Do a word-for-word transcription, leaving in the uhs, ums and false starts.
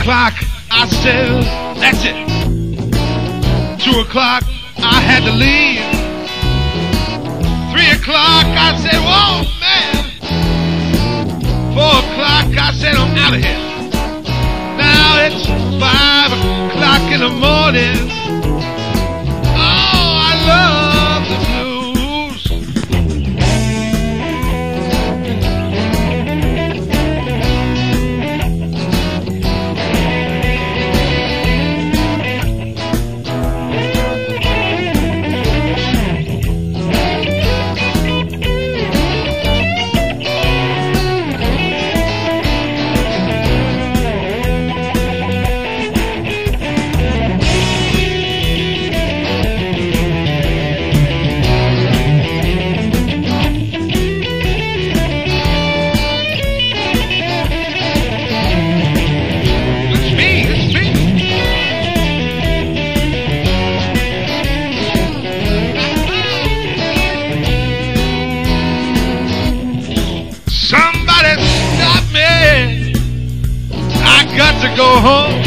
o'clock, I said, that's it. Two o'clock, I had to leave. Three o'clock, I said, whoa, man. Four o'clock, I said, I'm out of here. Now it's five o'clock in the morning. Oh, I love the blues. Somebody stop me. I got to go home.